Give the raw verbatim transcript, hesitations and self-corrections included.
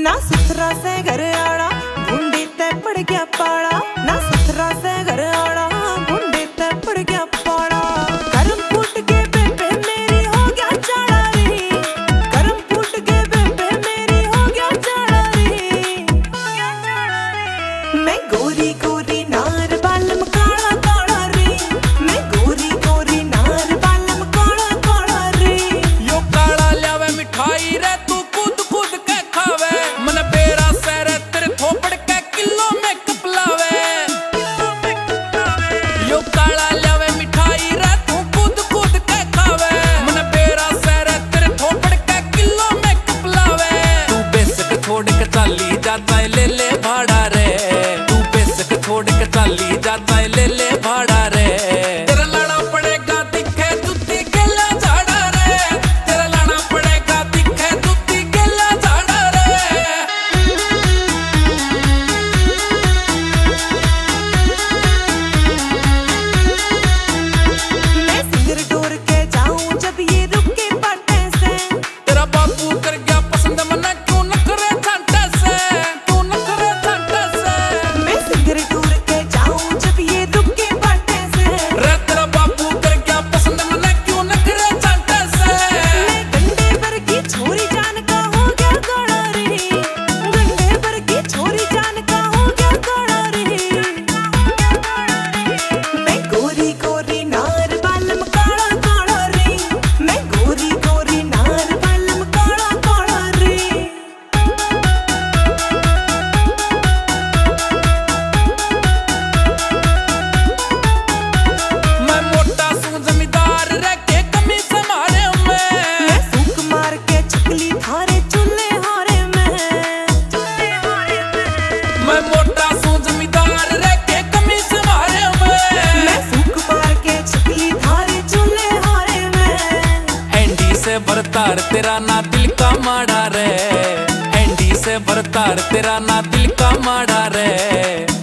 ना सुथरा से घर आड़ा भूंडी ते पड़ गया पाड़ा, ना सुथरा से घर आड़ा भूंडी ते पड़ गया पाड़ा। करम फूट के बेबे मेरी हो गया चाड़ा रे, करम फूट के बेबे मेरी हो गया चाड़ा रे। मैं गोरी गोरी नार बालम काला काला रे, मैं गोरी गोरी नार बालम काला काला रे। यो काला ल्यावे मिठाई रे तू कूद कूद के खावे, मन बेरा सर तेरे थोपड़ के किलो में कपलावे। यो काला ल्यावे मिठाई रे तू कूद कूद के खावे, मन बेरा सर तेरे थोपड़ के किलो में कपलावे। तू बेसक छोड़ के चाली जाता है ले ले भाड़ा रे, तू बेसक छोड़ के चाली जाता है ले ले भाड़ा रे। तेरा लाना पड़ेगा दिखे जुत्ती गेला झाड़ा रे, तेरा लाना पड़ेगा दिखे जुत्ती गेला झाड़ा रे। मैं सिर डोर के जाऊं जब ये रुके बाटे से, तेरा बापू कर गया पसंद मना क्यों नखरे छांटे से, तू नखरे छांटे से। मैं सिर डोर के जाऊं जब ये रुके बाटे से। रे तेरा बापू कर गया पसंद मना क्यों नखरे छांटे से। मैं गंडे पर की छोरी जान का हो गया गाड़ा रे, गंडे पर की छोरी जान का हो गया गाड़ा रे। मैं गोरी गोरी नार बालम काला काला रे, मैं गोरी गोरी नार बालम काला काला रे। मैं मोटा सू जमींदार रह के कमी संभाले मैं, मैं फूक मार के चकली थारे चूल्हे हारे में। मैं मोटा सू जमींदार रह के कमी संभाले मैं। मैं फूक मार के चकली थारे चूल्हे हारे में। एंडी से बरतार तेरा ना दिल का माड़ा रे, एंडी से बरतार तेरा ना दिल का माड़ा रे।